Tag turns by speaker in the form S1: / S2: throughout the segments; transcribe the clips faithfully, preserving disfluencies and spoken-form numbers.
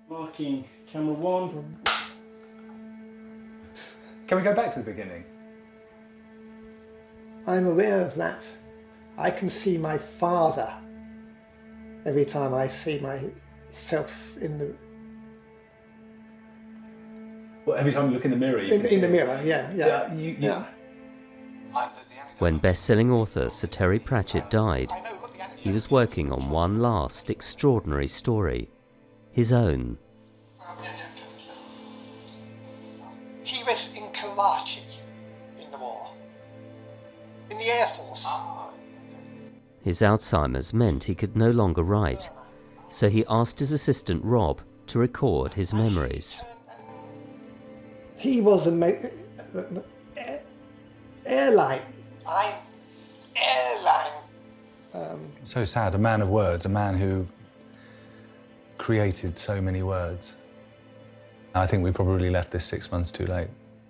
S1: Marking camera one.
S2: Can we go back to the beginning?
S3: I'm aware of that. I can see my father every time I see myself in the...
S2: Well, every time you look in the mirror, you
S3: In,
S2: can
S3: in
S2: see
S3: the
S2: it.
S3: mirror, yeah, yeah.
S2: Yeah, you, you,
S3: yeah.
S4: When best-selling author Sir Terry Pratchett died, he was working on one last extraordinary story, his own.
S3: He was in Karachi in the war, in the Air Force.
S4: His Alzheimer's meant he could no longer write, so he asked his assistant Rob to record his memories.
S3: He was a ma- air, airline. I'm airline. Um,
S2: So sad, a man of words, a man who created so many words. I think we probably left this six months too late.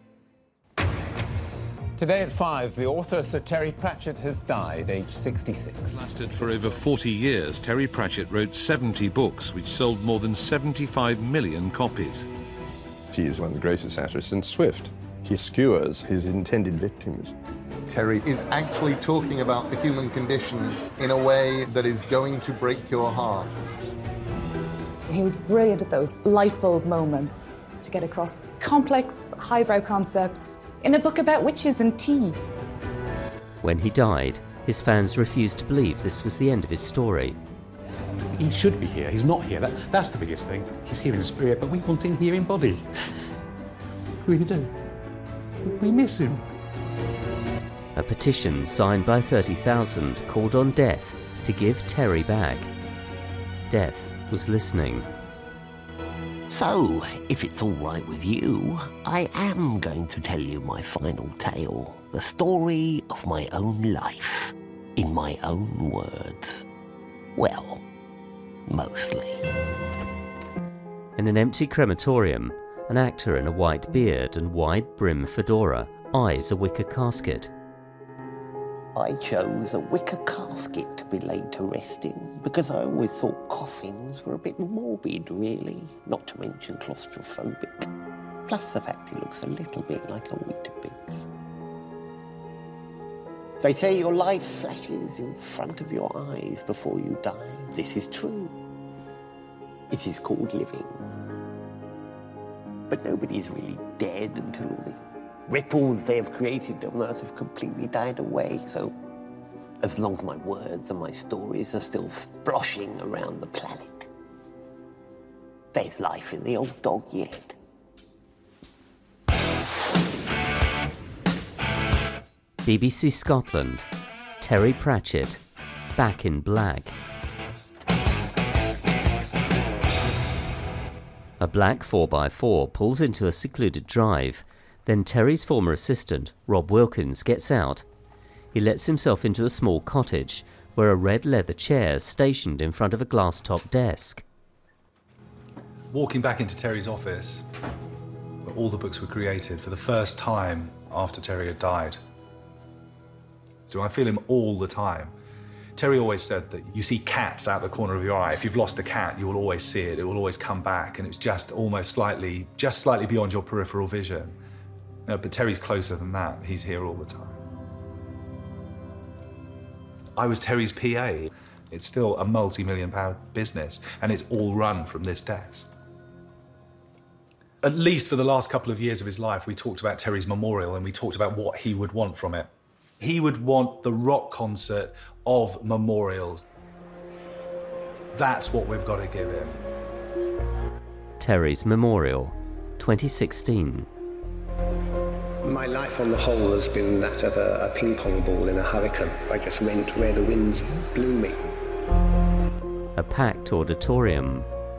S5: Today at five, the author Sir Terry Pratchett has died, aged sixty-six.
S6: Lasted for over forty years, Terry Pratchett wrote seventy books, which sold more than seventy-five million copies.
S7: He is one of the greatest satirists in Swift. He skewers his intended victims.
S8: Terry is actually talking about the human condition in a way that is going to break your heart.
S9: He was brilliant at those light bulb moments to get across complex, highbrow concepts in a book about witches and tea.
S4: When he died, his fans refused to believe this was the end of his story.
S10: He should be here. He's not here. That, that's the biggest thing. He's here in spirit, but we want him here in body. We do. We miss him.
S4: A petition signed by thirty thousand called on Death to give Terry back. Death was listening.
S11: So, if it's all right with you, I am going to tell you my final tale, the story of my own life, in my own words. Well, mostly.
S4: In an empty crematorium, an actor in a white beard and wide-brim fedora eyes a wicker casket.
S11: I chose a wicker casket to be laid to rest in because I always thought coffins were a bit morbid, really, not to mention claustrophobic. Plus the fact it looks a little bit like a Weetabix. They say your life flashes in front of your eyes before you die. This is true. It is called living. But nobody's really dead until all the ripples they have created on Earth have completely died away. So, as long as my words and my stories are still sploshing around the planet, there's life in the old dog yet.
S4: B B C Scotland, Terry Pratchett, Back in Black. A black four by four pulls into a secluded drive. Then Terry's former assistant, Rob Wilkins, gets out. He lets himself into a small cottage where a red leather chair is stationed in front of a glass-top desk.
S2: Walking back into Terry's office, where all the books were created for the first time after Terry had died. So I feel him all the time. Terry always said that you see cats out the corner of your eye. If you've lost a cat, you will always see it. It will always come back, and it's just almost slightly, just slightly beyond your peripheral vision. No, but Terry's closer than that. He's here all the time. I was Terry's P A. It's still a multi-million pound business, and it's all run from this desk. At least for the last couple of years of his life, we talked about Terry's memorial, and we talked about what he would want from it. He would want the rock concert of memorials. That's what we've got to give him.
S4: Terry's Memorial, twenty sixteen.
S12: My life on the whole has been that of a, a ping pong ball in a hurricane. I just went where the winds blew me.
S4: A packed auditorium.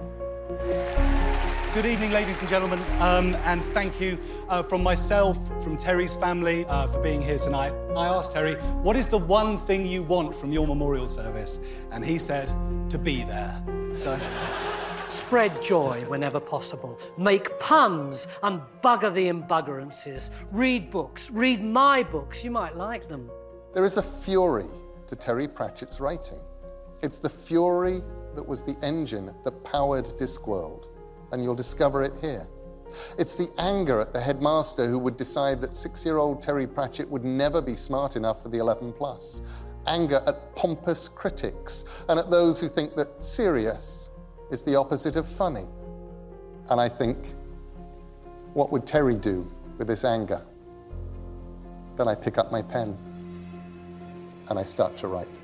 S13: Good evening, ladies and gentlemen, um, and thank you uh, from myself, from Terry's family, uh, for being here tonight. I asked Terry, what is the one thing you want from your memorial service? And he said, to be there. So...
S14: Spread joy whenever possible. Make puns and bugger the imbuggerances. Read books. Read my books. You might like them.
S8: There is a fury to Terry Pratchett's writing. It's the fury that was the engine that powered Discworld. and you'll discover it here. It's the anger at the headmaster who would decide that six-year-old Terry Pratchett would never be smart enough for the eleven plus. Anger at pompous critics and at those who think that serious is the opposite of funny. And I think, what would Terry do with this anger? Then I pick up my pen and I start to write.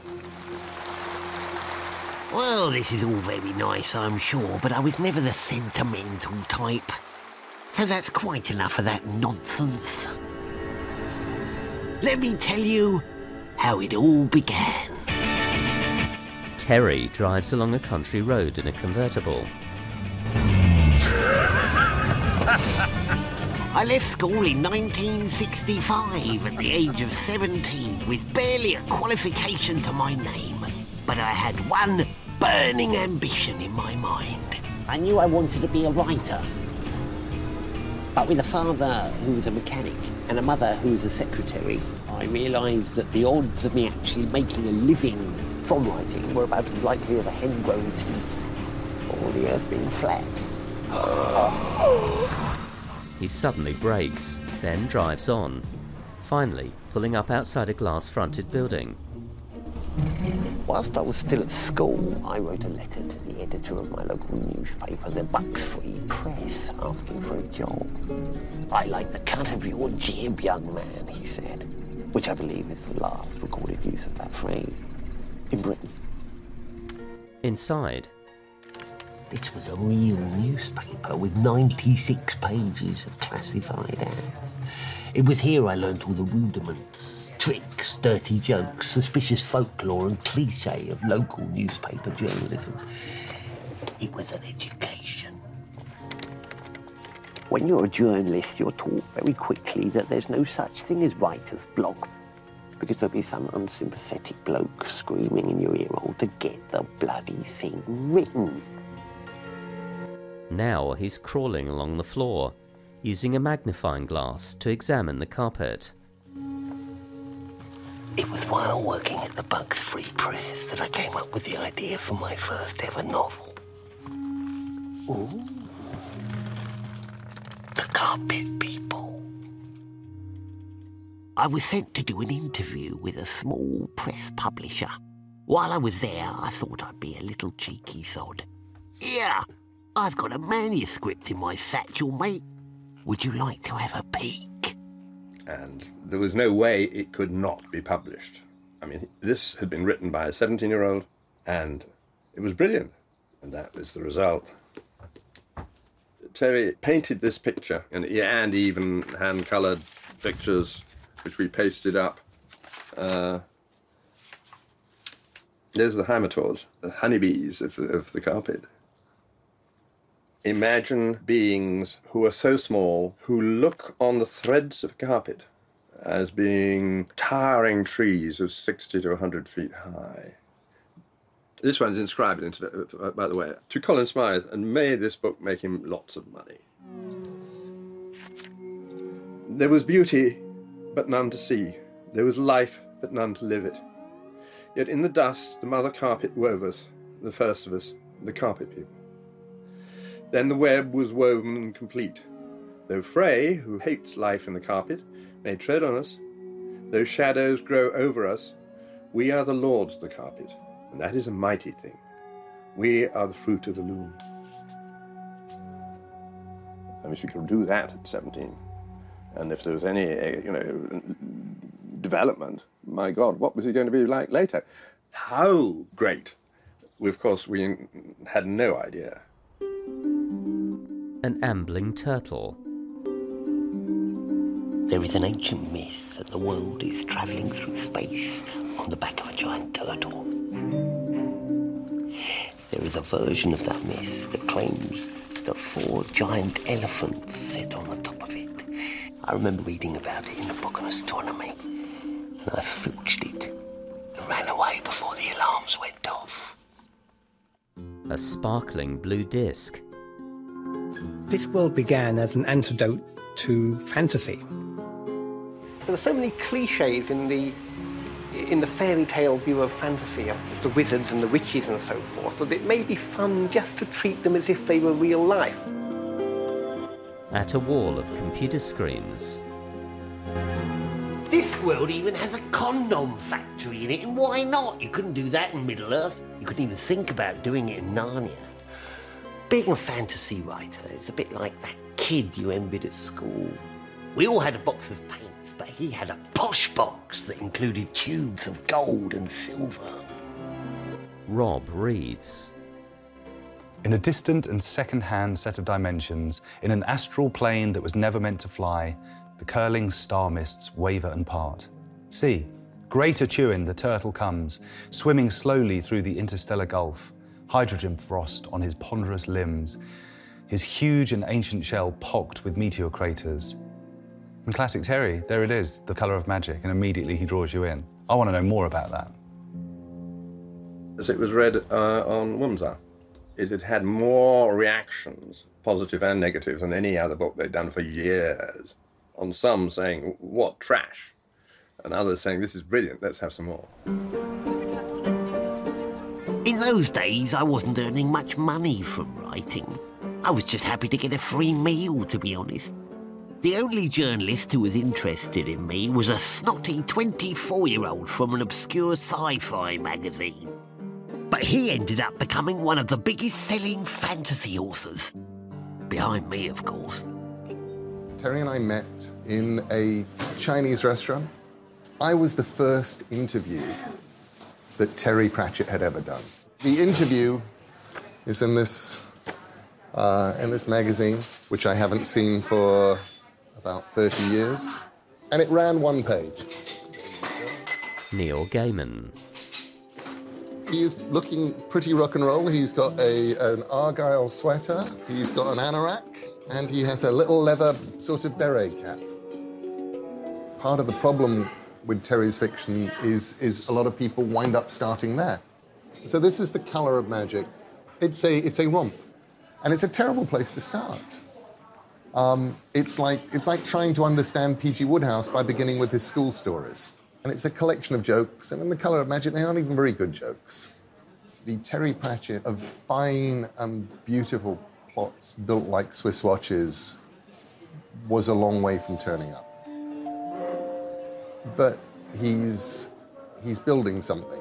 S11: Well, this is all very nice, I'm sure, but I was never the sentimental type. So that's quite enough of that nonsense. Let me tell you how it all began.
S4: Terry drives along a country road in a convertible.
S11: I left school in nineteen sixty-five at the age of seventeen with barely a qualification to my name. But I had one burning ambition in my mind. I knew I wanted to be a writer. But with a father who was a mechanic and a mother who was a secretary, I realised that the odds of me actually making a living from writing were about as likely as a hen growing teeth or the earth being flat.
S4: He suddenly brakes, then drives on, finally pulling up outside a glass-fronted building.
S11: Whilst I was still at school, I wrote a letter to the editor of my local newspaper, the Bucks Free Press, asking for a job. I like the cut of your jib, young man, he said, which I believe is the last recorded use of that phrase in Britain.
S4: Inside,
S11: it was a real newspaper with ninety-six pages of classified ads. It was here I learnt all the rudiments. Tricks, dirty jokes, suspicious folklore and cliché of local newspaper journalism. It was an education. When you're a journalist, you're taught very quickly that there's no such thing as writer's block, because there'll be some unsympathetic bloke screaming in your ear hole to get the bloody thing written.
S4: Now he's crawling along the floor, using a magnifying glass to examine the carpet.
S11: It was while working at the Bucks Free Press that I came up with the idea for my first ever novel. Ooh. The Carpet People. I was sent to do an interview with a small press publisher. While I was there, I thought I'd be a little cheeky sod. Yeah, I've got a manuscript in my satchel, mate. Would you like to have a peek?
S7: And there was no way it could not be published. I mean, this had been written by a seventeen-year-old, and it was brilliant. And that was the result. Terry painted this picture, and, and even hand-coloured pictures, which we pasted up. Uh, there's the haemators, the honeybees of, of the carpet. Imagine beings who are so small, who look on the threads of carpet as being towering trees of sixty to one hundred feet high. This one's inscribed, into, by the way, to Colin Smythe, and may this book make him lots of money. There was beauty, but none to see. There was life, but none to live it. Yet in the dust, the mother carpet wove us, the first of us, the carpet people. Then the web was woven and complete. Though Frey, who hates life in the carpet, may tread on us, though shadows grow over us, we are the lords of the carpet, and that is a mighty thing. We are the fruit of the loom. I mean, if you could do that at seventeen, and if there was any, you know, development, my God, what was it going to be like later? How great! We, of course, we had no idea.
S4: An ambling turtle.
S11: There is an ancient myth that the world is travelling through space on the back of a giant turtle. There is a version of that myth that claims that four giant elephants sit on the top of it. I remember reading about it in a book on astronomy, and I filched it and ran away before the alarms went off.
S4: A sparkling blue disc.
S15: This world began as an antidote to fantasy.
S12: There were so many cliches in the in the fairy tale view of fantasy, of the wizards and the witches and so forth, that it may be fun just to treat them as if they were real life.
S4: At a wall of computer screens.
S11: This world even has a condom factory in it, and why not? You couldn't do that in Middle-earth. You couldn't even think about doing it in Narnia. Being a fantasy writer is a bit like that kid you envied at school. We all had a box of paints, but he had a posh box that included tubes of gold and silver.
S4: Rob reads.
S2: In a distant and second-hand set of dimensions, in an astral plane that was never meant to fly, the curling star mists waver and part. See, greater Tuin, the turtle comes, swimming slowly through the interstellar gulf, hydrogen frost on his ponderous limbs, his huge and ancient shell pocked with meteor craters. In classic Terry, there it is, the colour of magic, and immediately he draws you in. I want to know more about that.
S7: As it was read uh, on Wurmser, it had had more reactions, positive and negative, than any other book they'd done for years. On some saying, what trash, and others saying, this is brilliant, let's have some more.
S11: In those days, I wasn't earning much money from writing. I was just happy to get a free meal, to be honest. The only journalist who was interested in me was a snotty twenty-four-year-old from an obscure sci-fi magazine. But he ended up becoming one of the biggest-selling fantasy authors. Behind me, of course.
S8: Terry and I met in a Chinese restaurant. I was the first interview that Terry Pratchett had ever done. The interview is in this, uh, in this magazine, which I haven't seen for about thirty years, and it ran one page.
S4: Neil Gaiman.
S8: He is looking pretty rock and roll. He's got a, an Argyle sweater, he's got an anorak, and he has a little leather sort of beret cap. Part of the problem with Terry's fiction is, is a lot of people wind up starting there. So this is The Colour of Magic. It's a, it's a romp, and it's a terrible place to start. Um, it's, like, it's like trying to understand P G Wodehouse by beginning with his school stories. And it's a collection of jokes, and in The Colour of Magic, they aren't even very good jokes. The Terry Pratchett of fine and beautiful plots built like Swiss watches was a long way from turning up. But he's, he's building something.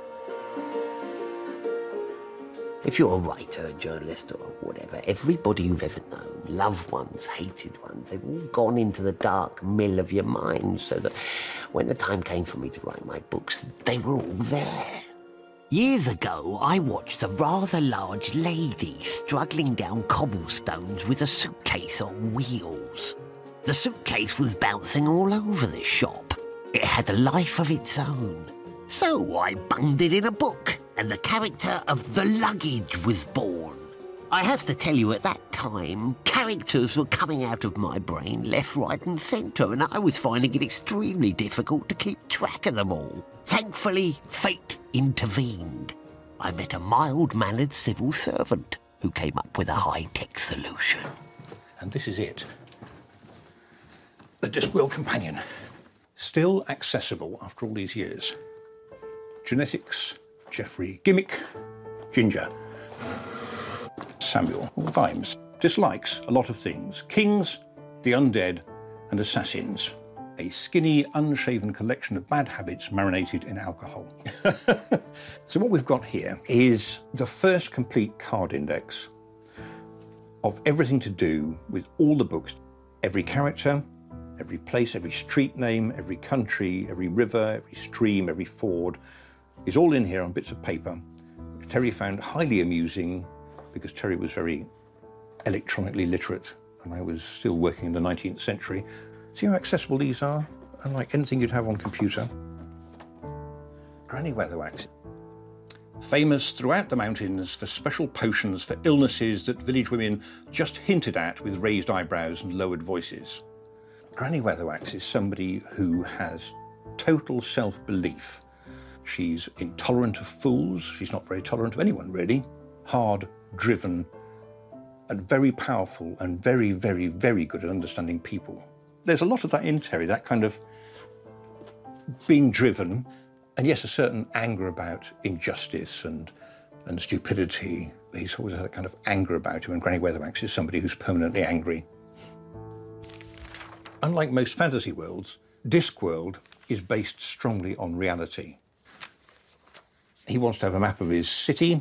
S11: If you're a writer, a journalist, or whatever, everybody you've ever known, loved ones, hated ones, they've all gone into the dark mill of your mind so that when the time came for me to write my books, they were all there. Years ago, I watched a rather large lady struggling down cobblestones with a suitcase on wheels. The suitcase was bouncing all over the shop. It had a life of its own. So I bunged it in a book, and the character of the luggage was born. I have to tell you, at that time, characters were coming out of my brain left, right and centre, and I was finding it extremely difficult to keep track of them all. Thankfully, fate intervened. I met a mild-mannered civil servant who came up with a high-tech solution.
S10: And this is it. The Discworld Companion. Still accessible after all these years. Genetics, Geoffrey Gimmick, Ginger. Samuel Vimes. Dislikes a lot of things. Kings, the undead, and assassins. A skinny, unshaven collection of bad habits marinated in alcohol. So what we've got here is the first complete card index of everything to do with all the books. Every character, every place, every street name, every country, every river, every stream, every ford is all in here on bits of paper, which Terry found highly amusing because Terry was very electronically literate and I was still working in the nineteenth century. See how accessible these are? Unlike anything you'd have on computer. Granny Weatherwax. Famous throughout the mountains for special potions for illnesses that village women just hinted at with raised eyebrows and lowered voices. Granny Weatherwax is somebody who has total self-belief. She's intolerant of fools. She's not very tolerant of anyone, really. Hard, driven, and very powerful and very, very, very good at understanding people. There's a lot of that in Terry, that kind of being driven And yes, a certain anger about injustice and, and stupidity. He's always had a kind of anger about him, and Granny Weatherwax is somebody who's permanently angry. Unlike most fantasy worlds, Discworld is based strongly on reality. He wants to have a map of his city,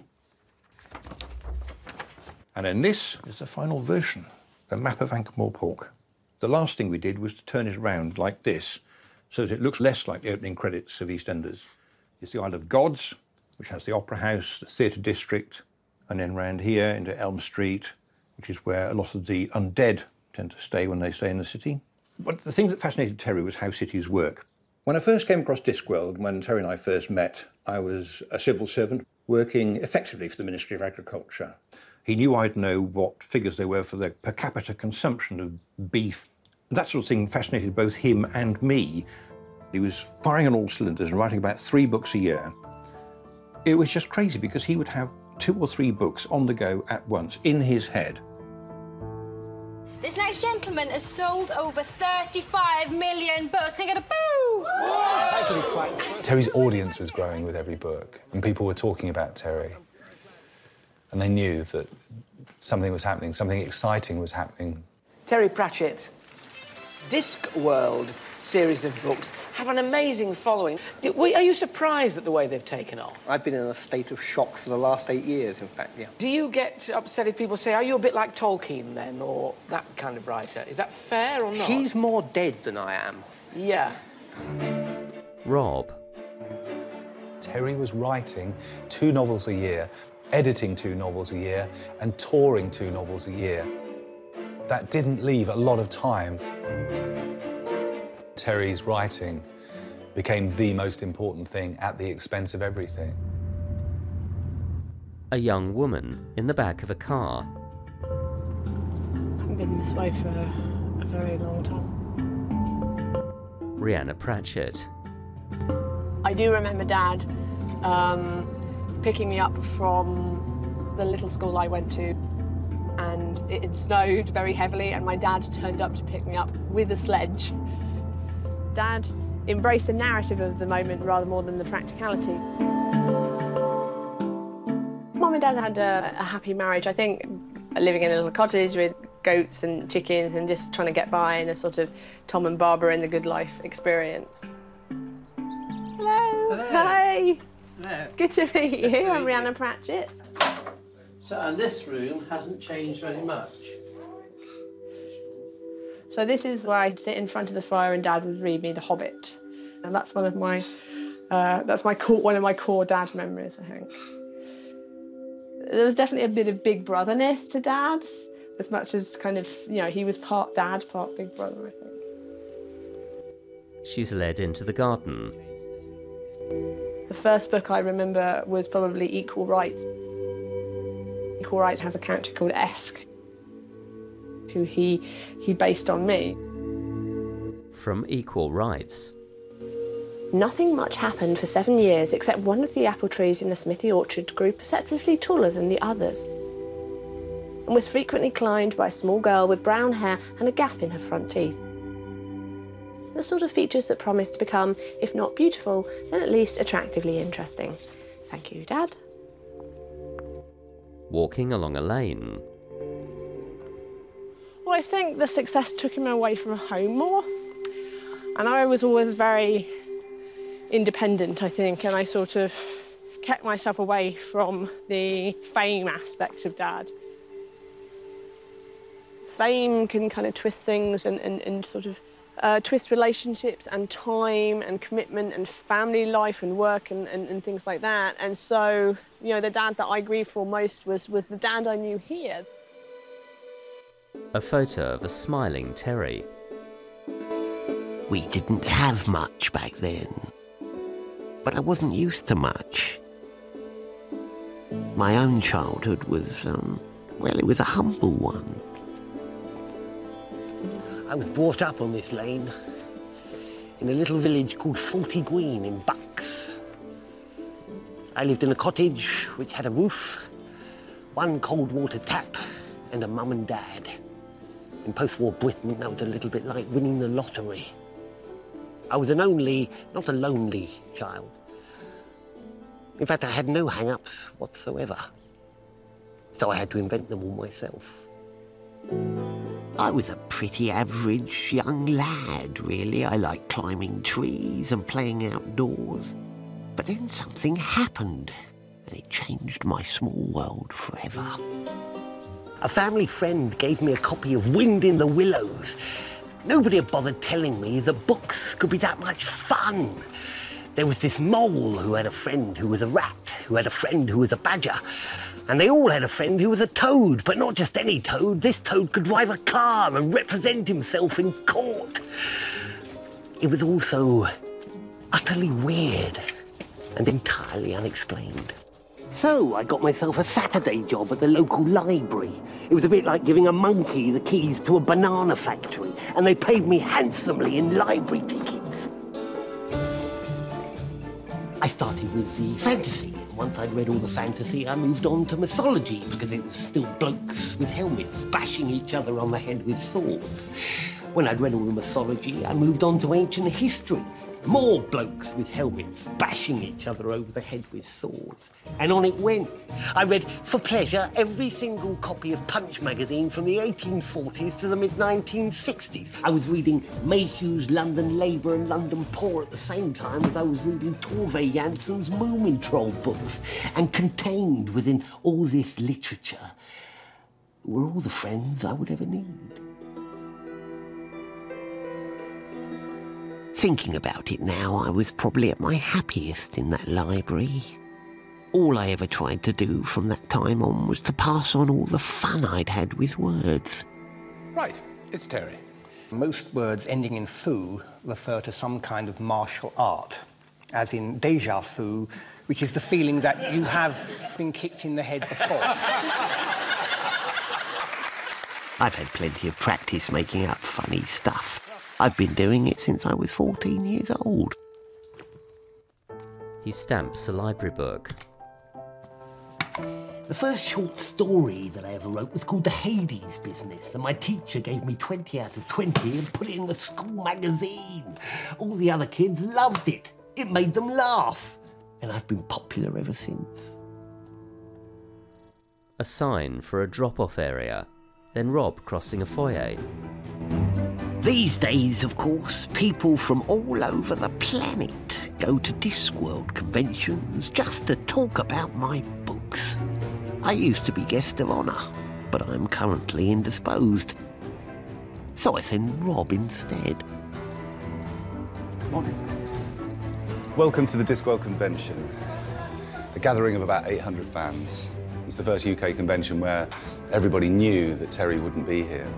S10: and then this is the final version, a map of Ankh-Morpork. The last thing we did was to turn it around like this, so that it looks less like the opening credits of EastEnders. It's the Isle of Gods, which has the Opera House, the Theatre District, and then round here into Elm Street, which is where a lot of the undead tend to stay when they stay in the city. But the thing that fascinated Terry was how cities work. When I first came across Discworld, when Terry and I first met, I was a civil servant working effectively for the Ministry of Agriculture. He knew I'd know what figures there were for the per capita consumption of beef. That sort of thing fascinated both him and me. He was firing on all cylinders and writing about three books a year. It was just crazy because he would have two or three books on the go at once in his head.
S16: This next gentleman has sold over thirty-five million books. Can I get a boo?
S2: It's actually quite... Terry's audience was growing with every book, and people were talking about Terry. And they knew that something was happening, something exciting was happening.
S17: Terry Pratchett, Discworld series of books have an amazing following. Are you surprised at the way they've taken off?
S12: I've been in a state of shock for the last eight years, in fact, yeah.
S17: Do you get upset if people say, are you a bit like Tolkien, then, or that kind of writer? Is that fair or not?
S12: He's more dead than I am.
S17: Yeah.
S4: Rob.
S2: Terry was writing two novels a year, editing two novels a year, and touring two novels a year. That didn't leave a lot of time. Terry's writing became the most important thing at the expense of everything.
S4: A young woman in the back of a car.
S18: I haven't been this way for a, a very long time.
S4: Rhianna Pratchett.
S18: I do remember Dad um, picking me up from the little school I went to, and it had snowed very heavily, and my dad turned up to pick me up with a sledge. Dad embraced the narrative of the moment rather more than the practicality. Mum and Dad had a, a happy marriage. I think living in a little cottage with goats and chickens and just trying to get by in a sort of Tom and Barbara in the Good Life experience. Hello.
S14: Hello.
S18: Hi.
S14: Hello.
S18: Good to meet you.
S14: to
S18: I'm
S14: meet
S18: Rhianna Pratchett.
S14: So, and this room hasn't changed very much.
S18: So this is where I'd sit in front of the fire and Dad would read me The Hobbit. And that's one of my, uh, that's my core, one of my core Dad memories, I think. There was definitely a bit of big brotherness to Dad, as much as kind of, you know, he was part Dad, part big brother, I think.
S4: She's led into the garden.
S18: The first book I remember was probably Equal Rights. Equal Rights has a character called Esk, who he, he based on me.
S4: From Equal Rights.
S19: Nothing much happened for seven years except one of the apple trees in the Smithy orchard grew perceptibly taller than the others and was frequently climbed by a small girl with brown hair and a gap in her front teeth. The sort of features that promised to become, if not beautiful, then at least attractively interesting. Thank you, Dad.
S4: Walking along a lane.
S18: Well, I think the success took him away from home more. And I was always very independent, I think, and I sort of kept myself away from the fame aspect of Dad. Fame can kind of twist things and, and, and sort of uh, twist relationships and time and commitment and family life and work and, and, and things like that. And so, you know, the Dad that I grieved for most was, was the Dad I knew here.
S4: A photo of a smiling Terry.
S11: We didn't have much back then, but I wasn't used to much. My own childhood was, um, well, it was a humble one. I was brought up on this lane in a little village called Forty Green in Bucks. I lived in a cottage which had a roof, one cold water tap, and a mum and dad. In post-war Britain, that was a little bit like winning the lottery. I was an only, not a lonely child. In fact, I had no hang-ups whatsoever. So I had to invent them all myself. I was a pretty average young lad, really. I liked climbing trees and playing outdoors. But then something happened, and it changed my small world forever. A family friend gave me a copy of Wind in the Willows. Nobody had bothered telling me that books could be that much fun. There was this mole who had a friend who was a rat, who had a friend who was a badger. And they all had a friend who was a toad, but not just any toad. This toad could drive a car and represent himself in court. It was all so utterly weird and entirely unexplained. So I got myself a Saturday job at the local library. It was a bit like giving a monkey the keys to a banana factory, and they paid me handsomely in library tickets. I started with the fantasy. Once I'd read all the fantasy, I moved on to mythology, because it was still blokes with helmets bashing each other on the head with swords. When I'd read all the mythology, I moved on to ancient history. More blokes with helmets bashing each other over the head with swords. And on it went. I read, for pleasure, every single copy of Punch magazine from the eighteen forties to the mid nineteen sixties. I was reading Mayhew's London Labour and London Poor at the same time as I was reading Tove Janssen's Moomin Troll books. And contained within all this literature were all the friends I would ever need. Thinking about it now, I was probably at my happiest in that library. All I ever tried to do from that time on was to pass on all the fun I'd had with words.
S6: Right, it's Terry.
S15: Most words ending in "fu" refer to some kind of martial art, as in déjà vu, which is the feeling that you have been kicked in the head before.
S11: I've had plenty of practice making up funny stuff. I've been doing it since I was fourteen years old.
S4: He stamps a library book.
S11: The first short story that I ever wrote was called The Hades Business, and my teacher gave me twenty out of twenty and put it in the school magazine. All the other kids loved it. It made them laugh, and I've been popular ever since.
S4: A sign for a drop-off area, then Rob crossing a foyer.
S11: These days, of course, people from all over the planet go to Discworld conventions just to talk about my books. I used to be guest of honour, but I'm currently indisposed. So I send Rob instead.
S2: Morning. Welcome to the Discworld convention. A gathering of about eight hundred fans. It's the first U K convention where everybody knew that Terry wouldn't be here.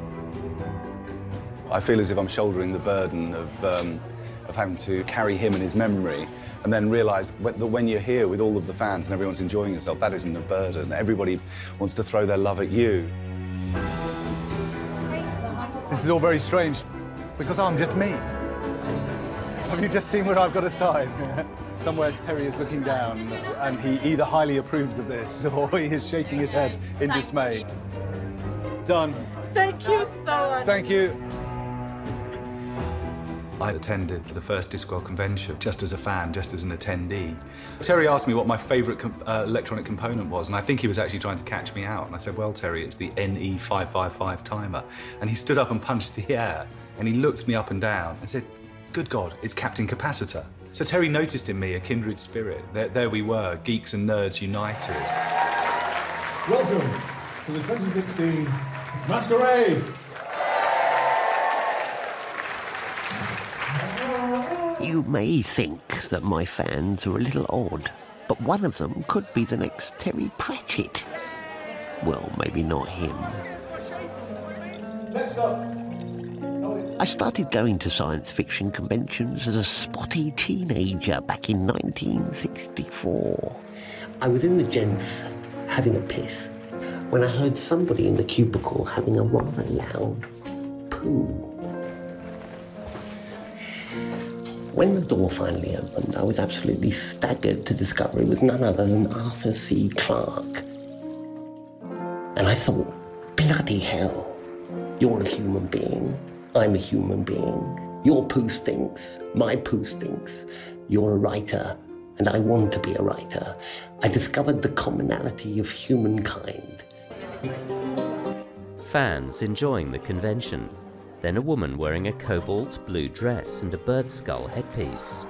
S2: I feel as if I'm shouldering the burden of, um, of having to carry him and his memory, and then realise that when you're here with all of the fans and everyone's enjoying yourself, that isn't a burden. Everybody wants to throw their love at you. This is all very strange, because I'm just me. Have you just seen where I've got a sign? Somewhere Terry is looking down, and he either highly approves of this, or he is shaking his head in dismay. Done.
S20: Thank you so much.
S2: Thank you. I attended the first Discworld convention just as a fan, just as an attendee. Terry asked me what my favourite com uh, electronic component was, and I think he was actually trying to catch me out. And I said, well, Terry, it's the N E five five five timer. And he stood up and punched the air, and he looked me up and down and said, good God, it's Captain Capacitor. So Terry noticed in me a kindred spirit. There, there we were, geeks and nerds united.
S21: Welcome to the twenty sixteen Masquerade.
S11: You may think that my fans are a little odd, but one of them could be the next Terry Pratchett. Well, maybe not him.
S21: Next up.
S11: I started going to science fiction conventions as a spotty teenager back in nineteen sixty-four. I was in the gents having a piss when I heard somebody in the cubicle having a rather loud poo. When the door finally opened, I was absolutely staggered to discover it was none other than Arthur C. Clarke. And I thought, bloody hell, you're a human being, I'm a human being, your poo stinks, my poo stinks, you're a writer, and I want to be a writer, I discovered the commonality of humankind.
S4: Fans enjoying the convention. Then a woman wearing a cobalt blue dress and a bird skull headpiece.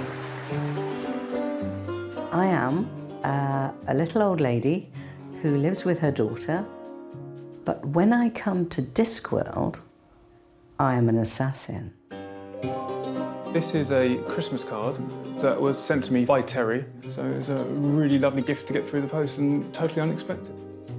S1: I am uh, a little old lady who lives with her daughter, but when I come to Discworld, I am an assassin.
S22: This is a Christmas card that was sent to me by Terry, so it was a really lovely gift to get through the post and totally unexpected.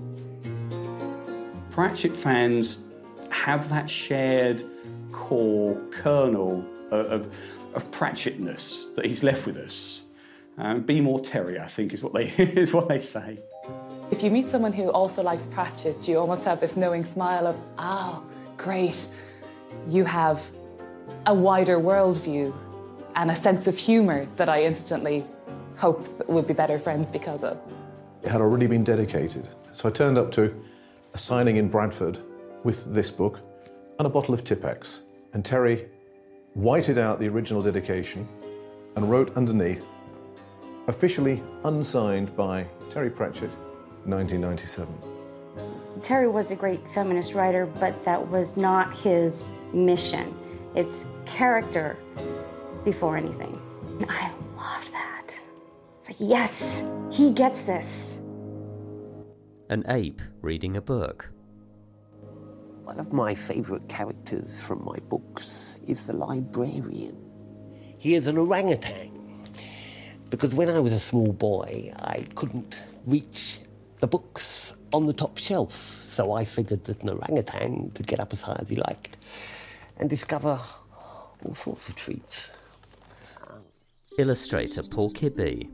S23: Pratchett fans have that shared core kernel of, of Pratchettness that he's left with us. Um, be more Terry, I think, is what they is what they say.
S9: If you meet someone who also likes Pratchett, you almost have this knowing smile of, oh, great, you have a wider worldview and a sense of humour that I instantly hope we'll be better friends because of.
S21: It had already been dedicated, so I turned up to a signing in Bradford with this book and a bottle of Tippex. And Terry whited out the original dedication and wrote underneath, officially unsigned by Terry Pratchett, nineteen ninety-seven.
S24: Terry was a great feminist writer, but that was not his mission. It's character before anything. And I loved that. It's like, yes, he gets this.
S4: An ape reading a book.
S11: One of my favourite characters from my books is the librarian. He is an orangutan, because when I was a small boy, I couldn't reach the books on the top shelf, so I figured that an orangutan could get up as high as he liked and discover all sorts of treats.
S4: Illustrator Paul Kibbe.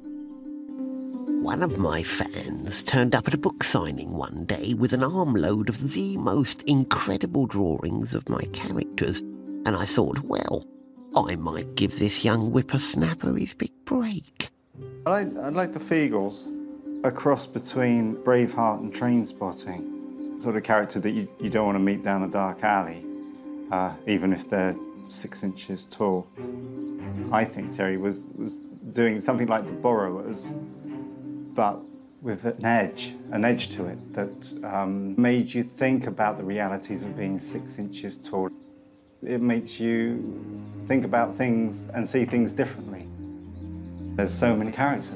S11: One of my fans turned up at a book signing one day with an armload of the most incredible drawings of my characters, and I thought, well, I might give this young whippersnapper his big break.
S22: I like, I like the Feagles, a cross between Braveheart and Trainspotting, sort of character that you, you don't want to meet down a dark alley, uh, even if they're six inches tall. I think Terry was, was doing something like The Borrowers, but with an edge, an edge to it that um, made you think about the realities of being six inches tall. It makes you think about things and see things differently. There's so many characters.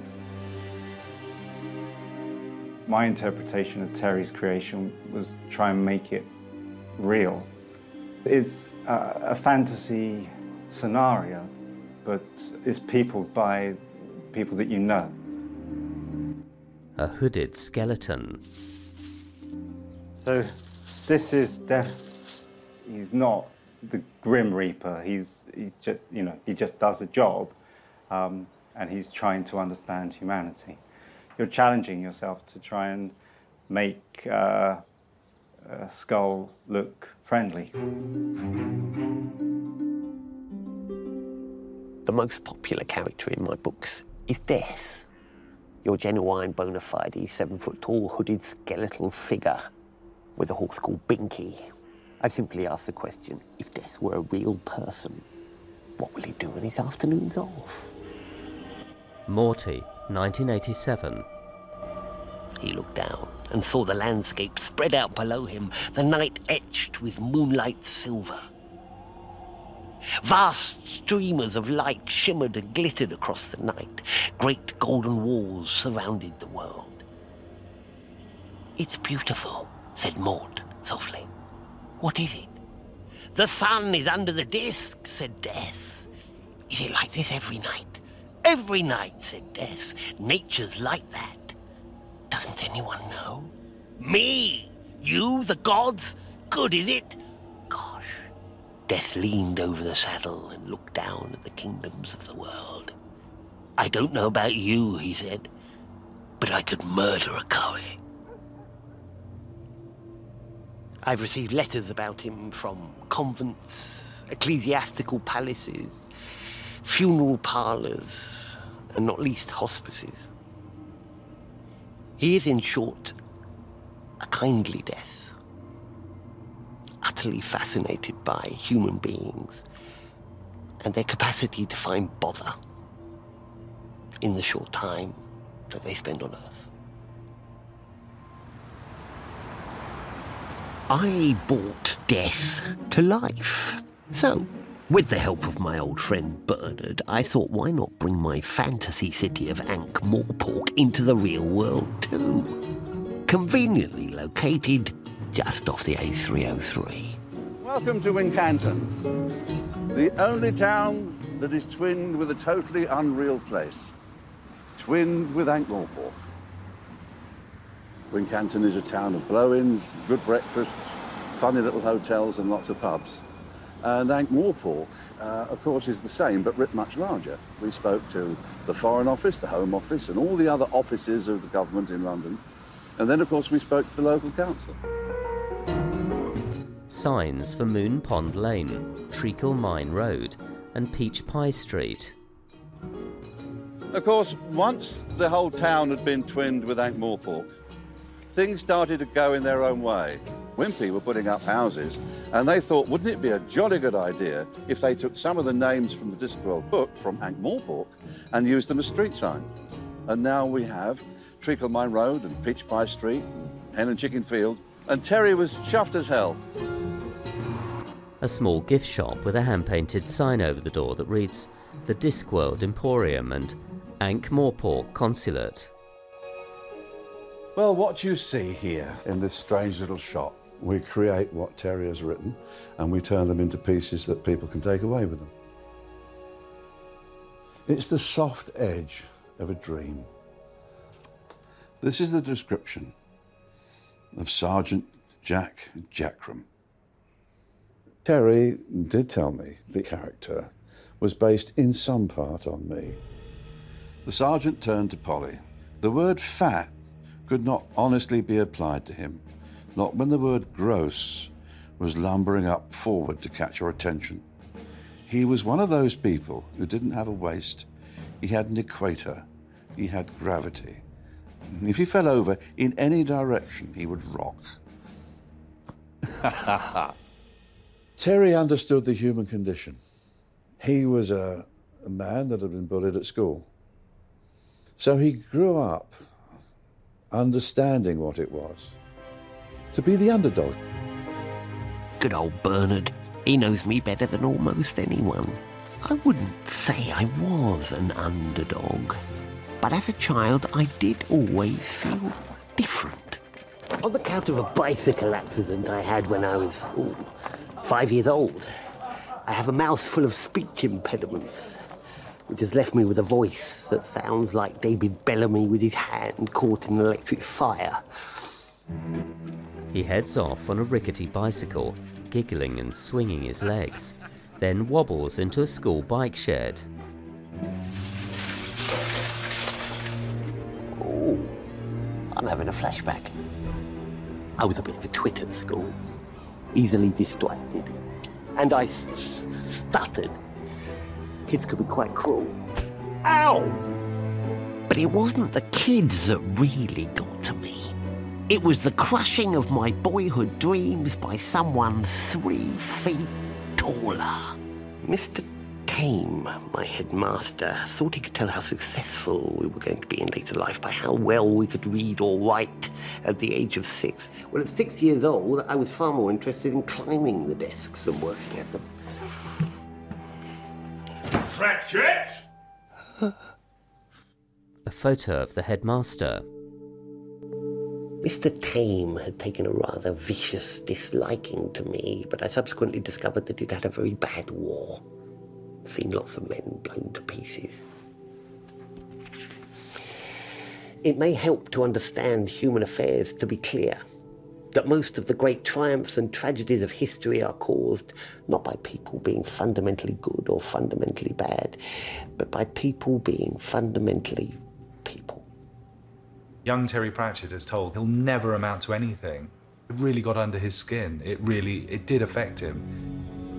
S22: My interpretation of Terry's creation was try and make it real. It's a, a fantasy scenario, but it's peopled by people that you know.
S4: A hooded skeleton.
S22: So this is Death. He's not the Grim Reaper. He's, he's just, you know, he just does a job, um, and he's trying to understand humanity. You're challenging yourself to try and make uh, a skull look friendly.
S11: The most popular character in my books is Death. Your genuine, bona fide, seven-foot-tall, hooded, skeletal figure with a horse called Binky. I simply ask the question, if Death were a real person, what will he do on his afternoons off?
S4: Morty, nineteen eighty-seven.
S11: He looked down and saw the landscape spread out below him, the night etched with moonlight silver. Vast streamers of light shimmered and glittered across the night. Great golden walls surrounded the world. It's beautiful, said Maud softly. What is it? The sun is under the disk, said Death. Is it like this every night? Every night, said Death. Nature's like that. Doesn't anyone know? Me? You, the gods? Good, is it? Gosh. Death leaned over the saddle and looked down at the kingdoms of the world. I don't know about you, he said, but I could murder a curry. I've received letters about him from convents, ecclesiastical palaces, funeral parlours, and not least hospices. He is, in short, a kindly Death, utterly fascinated by human beings and their capacity to find bother. in the short time that they spend on Earth. I brought death to life. So, with the help of my old friend Bernard, I thought, why not bring my fantasy city of Ankh-Morpork into the real world too? Conveniently located just off the A three oh three.
S3: Welcome to Wincanton, the only town that is twinned with a totally unreal place. Twinned with Ankh-Morpork. Wincanton is a town of blow-ins, good breakfasts, funny little hotels and lots of pubs. And Ankh-Morpork, uh, of course, is the same, but writ much larger. We spoke to the Foreign Office, the Home Office, and all the other offices of the government in London. And then, of course, we spoke to the local council.
S4: Signs for Moon Pond Lane, Treacle Mine Road, and Peach Pie Street.
S3: Of course, once the whole town had been twinned with Ankh-Morpork, things started to go in their own way. Wimpy were putting up houses, and they thought, wouldn't it be a jolly good idea if they took some of the names from the Discworld book from Ankh-Morpork and used them as street signs? And now we have Treacle Mine Road and Peach Pie Street, and Hen and Chicken Field, and Terry was chuffed as hell.
S4: A small gift shop with a hand-painted sign over the door that reads The Discworld Emporium and Ankh-Morpork Consulate.
S3: Well, what you see here in this strange little shop, we create what Terry has written and we turn them into pieces that people can take away with them. It's the soft edge of a dream. This is the description of Sergeant Jack Jackram. Terry did tell me the character was based in some part on me. The sergeant turned to Polly. The word fat could not honestly be applied to him, not when the word gross was lumbering up forward to catch your attention. He was one of those people who didn't have a waist. He had an equator. He had gravity. If he fell over in any direction, he would rock. Terry understood the human condition. He was a, a man that had been bullied at school. So he grew up understanding what it was to be the underdog.
S11: Good old Bernard. He knows me better than almost anyone. I wouldn't say I was an underdog, but as a child I did always feel different. On account of a bicycle accident I had when I was ooh, five years old, I have a mouth full of speech impediments, which has left me with a voice that sounds like David Bellamy with his hand caught in an electric fire.
S4: He heads off on a rickety bicycle, giggling and swinging his legs, then wobbles into a school bike shed.
S11: Oh, I'm having a flashback. I was a bit of a twit at school, easily distracted, and I s s stuttered. Kids could be quite cruel. Ow! But it wasn't the kids that really got to me. It was the crushing of my boyhood dreams by someone three feet taller. Mister Tame, my headmaster, thought he could tell how successful we were going to be in later life by how well we could read or write at the age of six. Well, at six years old, I was far more interested in climbing the desks than working at them.
S5: Pratchett!
S4: A photo of the headmaster.
S11: Mister Tame had taken a rather vicious disliking to me, but I subsequently discovered that he'd had a very bad war. Seen lots of men blown to pieces. It may help to understand human affairs to be clear that most of the great triumphs and tragedies of history are caused not by people being fundamentally good or fundamentally bad, but by people being fundamentally people.
S2: Young Terry Pratchett is told he'll never amount to anything. It really got under his skin. It really, it did affect him.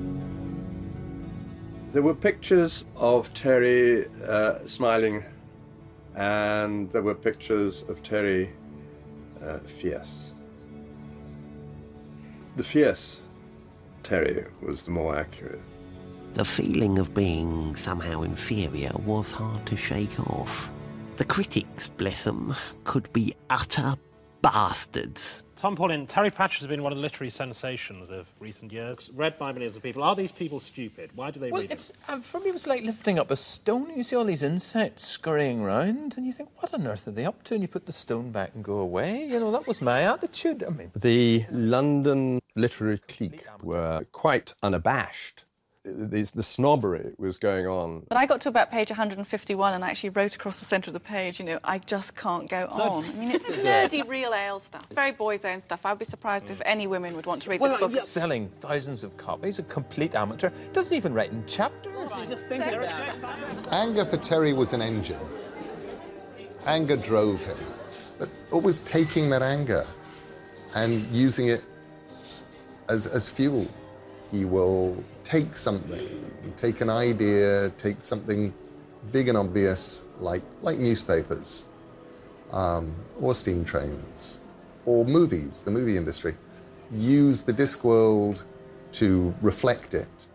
S7: There were pictures of Terry uh, smiling, and there were pictures of Terry uh, fierce. The fierce Terry was the more accurate.
S11: the feeling of being somehow inferior was hard to shake off. The critics, bless them, could be utter bastards.
S8: Tom Paulin, Terry Pratchett has been one of the literary sensations of recent years, read by millions of people. Are these people stupid? Why do they
S10: well,
S8: read
S10: it's,
S8: it?
S10: Uh, for me, it was like lifting up a stone. You see all these insects scurrying round, and you think, what on earth are they up to? And you put the stone back and go away. You know, that was my attitude. I mean,
S7: the London literary clique were quite unabashed. The, the snobbery was going on.
S13: But I got to about page one hundred fifty-one and I actually wrote across the centre of the page, you know, I just can't go
S10: So-
S13: on. I mean, it's nerdy real ale stuff. It's very boys' own stuff. I'd be surprised if any women would want to read
S10: well,
S13: this book.
S10: yeah, selling thousands of copies, a complete amateur, doesn't even write in chapters.
S13: Just think of that.
S16: Anger for Terry was an engine. Anger drove him. But always taking that anger and using it as, as fuel. He will take something, take an idea, take something big and obvious, like, like newspapers, um, or steam trains, or movies, the movie industry. Use the Discworld to reflect it.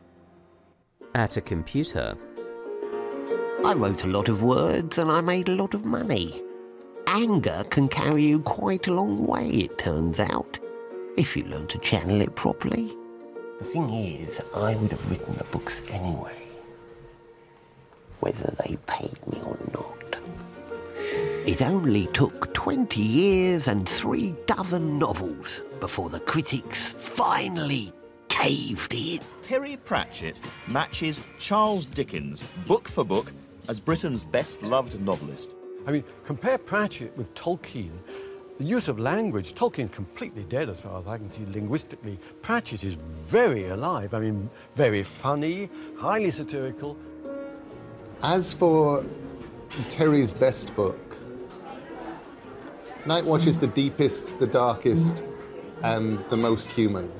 S4: At a computer,
S11: I wrote a lot of words and I made a lot of money. Anger can carry you quite a long way, it turns out, if you learn to channel it properly. The thing is, I would have written the books anyway, whether they paid me or not. It only took twenty years and three dozen novels before the critics finally caved in.
S25: Terry Pratchett matches Charles Dickens, book for book, as Britain's best-loved novelist.
S26: I mean, compare Pratchett with Tolkien. The use of language, Tolkien's completely dead as far as I can see linguistically. Pratchett is very alive, I mean, very funny, highly satirical.
S16: As for Terry's best book, Night Watch is the deepest, the darkest, and the most human.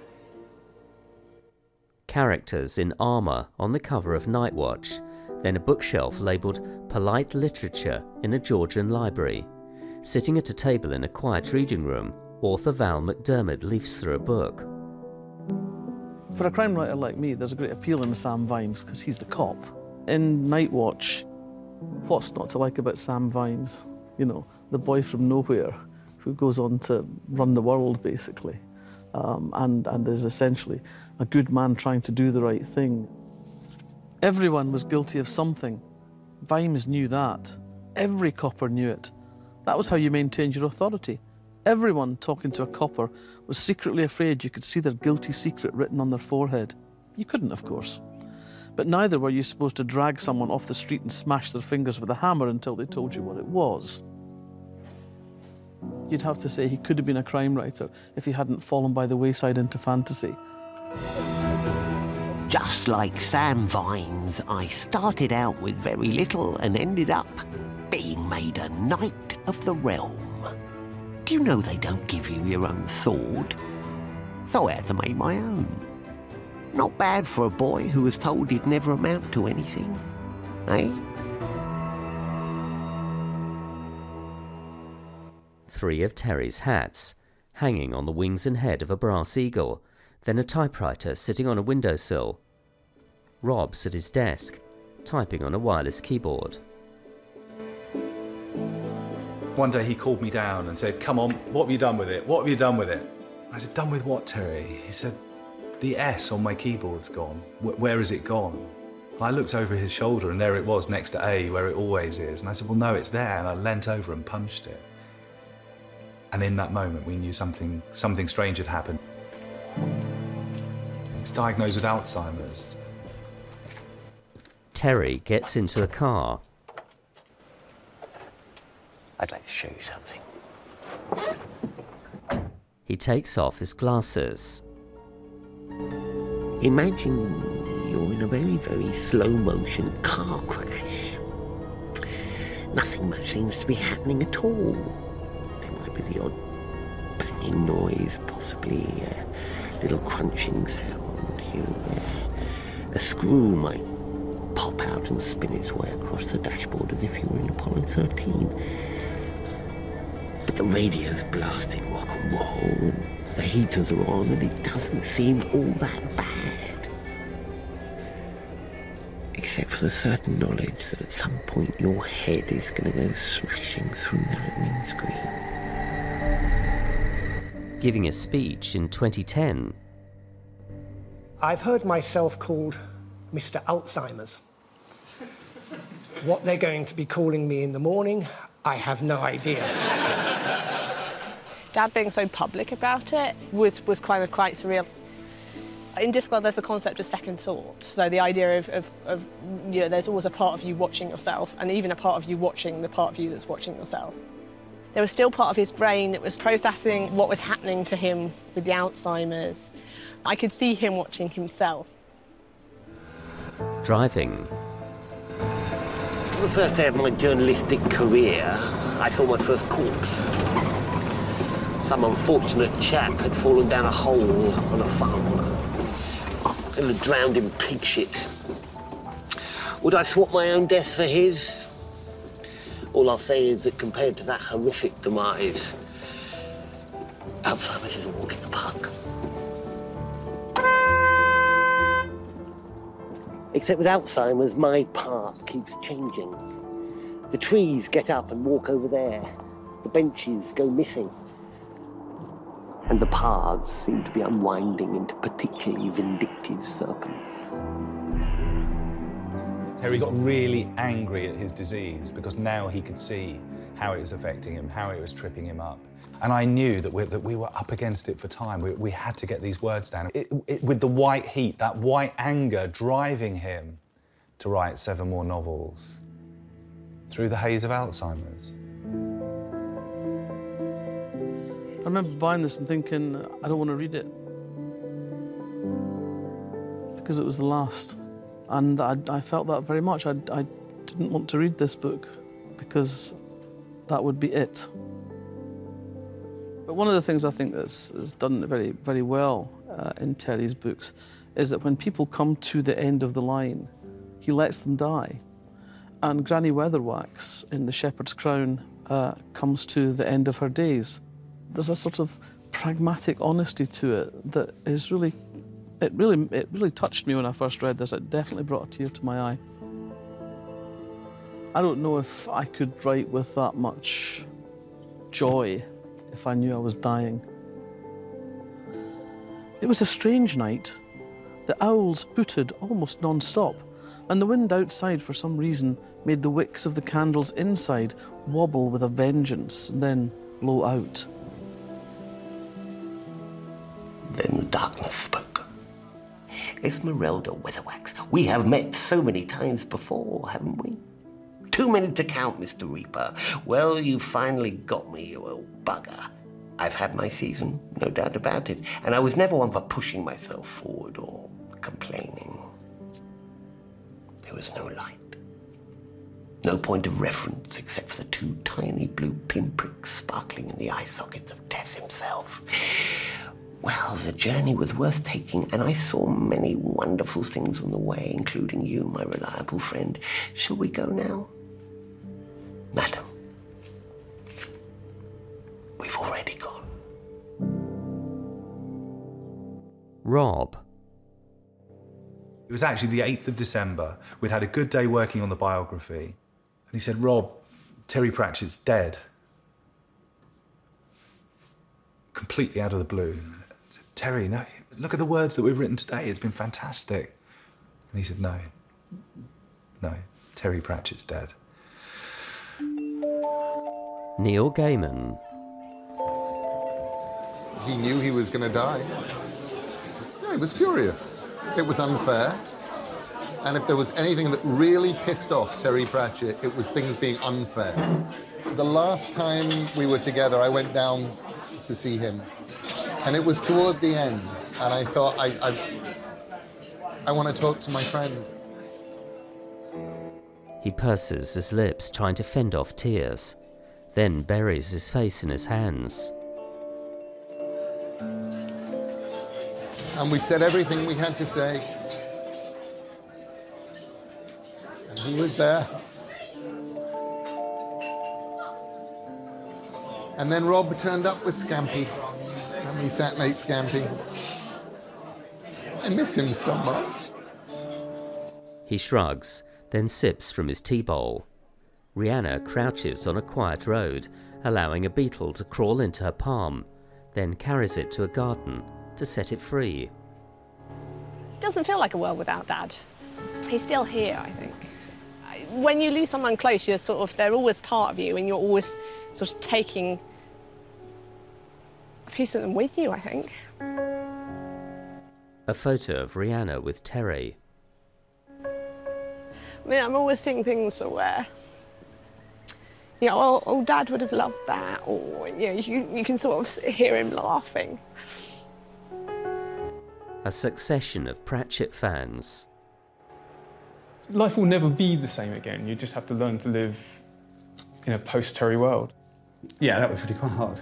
S4: characters in armour on the cover of Night Watch, then a bookshelf labelled Polite Literature in a Georgian library. Sitting at a table in a quiet reading room, author Val McDermid leafs through a book.
S27: For a crime writer like me, there's a great appeal in Sam Vimes because he's the cop. In Night Watch, what's not to like about Sam Vimes? You know, the boy from nowhere who goes on to run the world, basically, um, and, and is essentially a good man trying to do the right thing. Everyone was guilty of something. Vimes knew that. Every copper knew it. That was how you maintained your authority. Everyone talking to a copper was secretly afraid you could see their guilty secret written on their forehead. You couldn't, of course. But neither were you supposed to drag someone off the street and smash their fingers with a hammer until they told you what it was. You'd have to say he could have been a crime writer if he hadn't fallen by the wayside into fantasy.
S11: Just like Sam Vimes, I started out with very little and ended up being made a Knight of the Realm. Do you know they don't give you your own sword? So I had to make my own. Not bad for a boy who was told he'd never amount to anything, eh?
S4: Three of Terry's hats, hanging on the wings and head of a brass eagle, then a typewriter sitting on a windowsill. Rob's at his desk, typing on a wireless keyboard.
S2: One day he called me down and said, "Come on, what have you done with it? What have you done with it?" I said, "Done with what, Terry?" He said, "The S on my keyboard's gone. Wh- where has it gone?" And I looked over his shoulder and there it was next to A, where it always is. And I said, "Well, no, it's there." And I leant over and punched it. And in that moment, we knew something, something strange had happened. He was diagnosed with Alzheimer's.
S4: Terry gets into a car.
S11: I'd like to show you something.
S4: He takes off his glasses.
S11: Imagine you're in a very, very slow-motion car crash. Nothing much seems to be happening at all. There might be the odd banging noise, possibly a little crunching sound here and there. A screw might pop out and spin its way across the dashboard as if you were in Apollo thirteen. But the radio's blasting rock and roll, and the heaters are on, and it doesn't seem all that bad. except for the certain knowledge that at some point your head is going to go smashing through that windscreen.
S4: Giving a speech in twenty ten.
S6: I've heard myself called Mister Alzheimer's. What they're going to be calling me in the morning, I have no idea.
S12: Dad being so public about it was, was kind of quite surreal. In Discworld, there's a concept of second thought. So the idea of, of, of, you know, there's always a part of you watching yourself, and even a part of you watching the part of you that's watching yourself. There was still part of his brain that was processing what was happening to him with the Alzheimer's. I could see him watching himself.
S4: Driving.
S11: On the first day of my journalistic career, I saw my first corpse. Some unfortunate chap had fallen down a hole on a farm and had drowned in pig shit. Would I swap my own death for his? All I'll say is that compared to that horrific demise, Alzheimer's is a walk in the park. Except with Alzheimer's, my park keeps changing. The trees get up and walk over there. The benches go missing. And the paths seem to be unwinding into particularly vindictive serpents.
S2: Terry got really angry at his disease because now he could see how it was affecting him, how it was tripping him up. And I knew that we, that we were up against it for time. We, we had to get these words down. It, it, with the white heat, that white anger driving him to write seven more novels through the haze of Alzheimer's.
S27: I remember buying this and thinking, I don't want to read it. Because it was the last. And I, I felt that very much. I, I didn't want to read this book because that would be it. But one of the things I think that's, that's done very, very well uh, in Terry's books is that when people come to the end of the line, he lets them die. And Granny Weatherwax in The Shepherd's Crown uh, comes to the end of her days. There's a sort of pragmatic honesty to it that is really, it really, it really touched me when I first read this. It definitely brought a tear to my eye. I don't know if I could write with that much joy if I knew I was dying. It was a strange night. The owls hooted almost non-stop, and the wind outside, for some reason, made the wicks of the candles inside wobble with a vengeance and then blow out.
S11: Then the darkness spoke. Esmeralda Weatherwax, we have met so many times before, haven't we? Too many to count, Mister Reaper. Well, you finally got me, you old bugger. I've had my season, no doubt about it, and I was never one for pushing myself forward or complaining. There was no light. No point of reference except for the two tiny blue pinpricks sparkling in the eye sockets of Death himself. Well, the journey was worth taking, and I saw many wonderful things on the way, including you, my reliable friend. Shall we go now? Madam, we've already gone.
S4: Rob.
S2: It was actually the eighth of December. We'd had a good day working on the biography. And he said, Rob, Terry Pratchett's dead. Completely out of the blue. I said, Terry, no, look at the words that we've written today. It's been fantastic. And he said, no, no, Terry Pratchett's dead.
S4: Neil Gaiman.
S16: He knew he was going to die. Yeah, he was furious. It was unfair. And if there was anything that really pissed off Terry Pratchett, it was things being unfair. The last time we were together, I went down to see him. And it was toward the end. And I thought, I, I, I want to talk to my friend.
S4: He purses his lips, trying to fend off tears, then buries his face in his hands.
S16: And we said everything we had to say. And he was there. And then Rob turned up with Scampi. And we sat and ate Scampi. I miss him so much.
S4: He shrugs, then sips from his tea bowl. Rhianna crouches on a quiet road, allowing a beetle to crawl into her palm, then carries it to a garden to set it free.
S12: It doesn't feel like a world without Dad. He's still here, I think. When you lose someone close, you're sort of, they're always part of you, and you're always sort of taking a piece of them with you, I think.
S4: A photo of Rhianna with Terry.
S12: I mean, I'm always seeing things that where, you know, oh, oh, Dad would have loved that, or, you know, you, you can sort of hear him laughing.
S4: A succession of Pratchett fans.
S1: Life will never be the same again. You just have to learn to live in a post-Terry world.
S23: Yeah, that was really quite hard.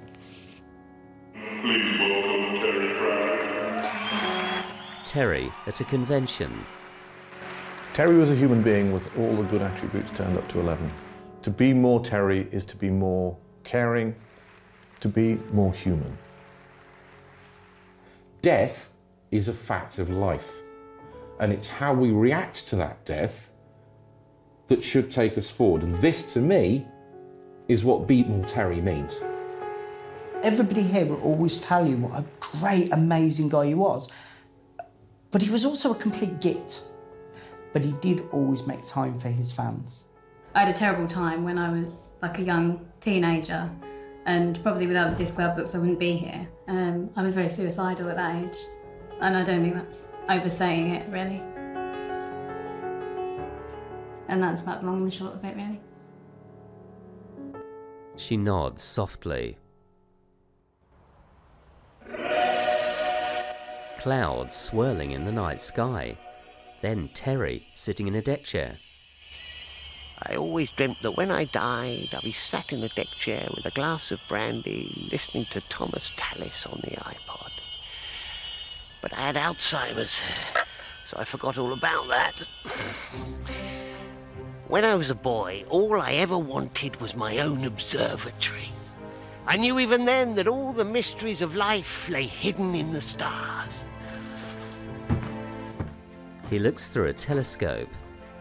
S5: Please welcome Terry Pratchett.
S4: Terry at a convention.
S21: Terry was a human being with all the good attributes turned up to eleven. To be more Terry is to be more caring, to be more human.
S14: Death is a fact of life, and it's how we react to that death that should take us forward. And this, to me, is what Be More Terry means.
S15: Everybody here will always tell you what a great, amazing guy he was, but he was also a complete git. But he did always make time for his fans.
S17: I had a terrible time when I was like a young teenager, and probably without the Discworld books I wouldn't be here. Um, I was very suicidal at that age, and I don't think that's oversaying it, really. And that's about the long and the short of it, really.
S4: She nods softly. Clouds swirling in the night sky. Then Terry sitting in a deck chair.
S11: I always dreamt that when I died, I'd be sat in a deck chair with a glass of brandy, listening to Thomas Tallis on the iPod. But I had Alzheimer's, so I forgot all about that. When I was a boy, all I ever wanted was my own observatory. I knew even then that all the mysteries of life lay hidden in the stars.
S4: He looks through a telescope.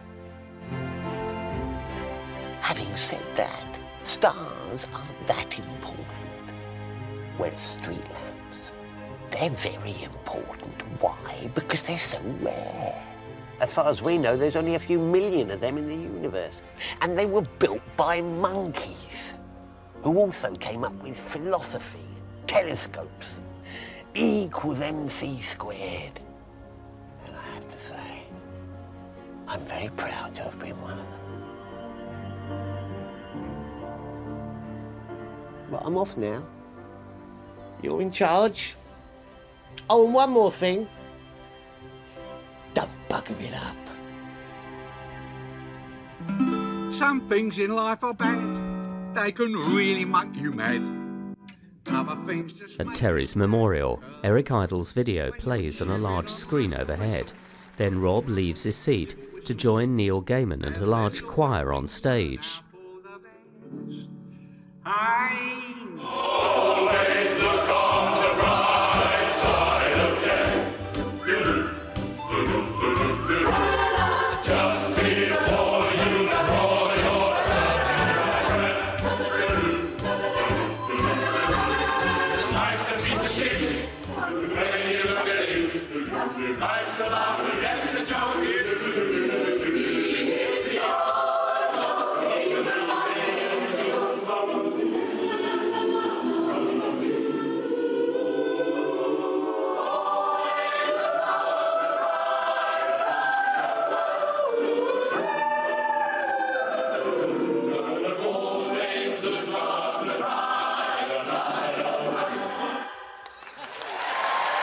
S11: Having said that, stars aren't that important. Whereas street lamps, they're very important. Why? Because they're so rare. As far as we know, there's only a few million of them in the universe. And they were built by monkeys, who also came up with philosophy, telescopes, E equals mc squared. And I have to say, I'm very proud to have been one of them. But I'm off now. You're in charge. Oh, and one more thing. Don't bugger it up.
S18: Some things in life are bad. They can really make you mad. Other things just
S4: At Terry's memorial, Eric Idle's video plays on a large screen overhead. Then Rob leaves his seat to join Neil Gaiman and a large choir on stage.
S5: Always look on the bright side of death. Just before you draw your breath. Life's a piece of shit when you look at it. Life's a laugh against a joke.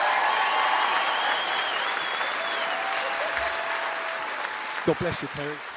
S2: God bless you, Terry.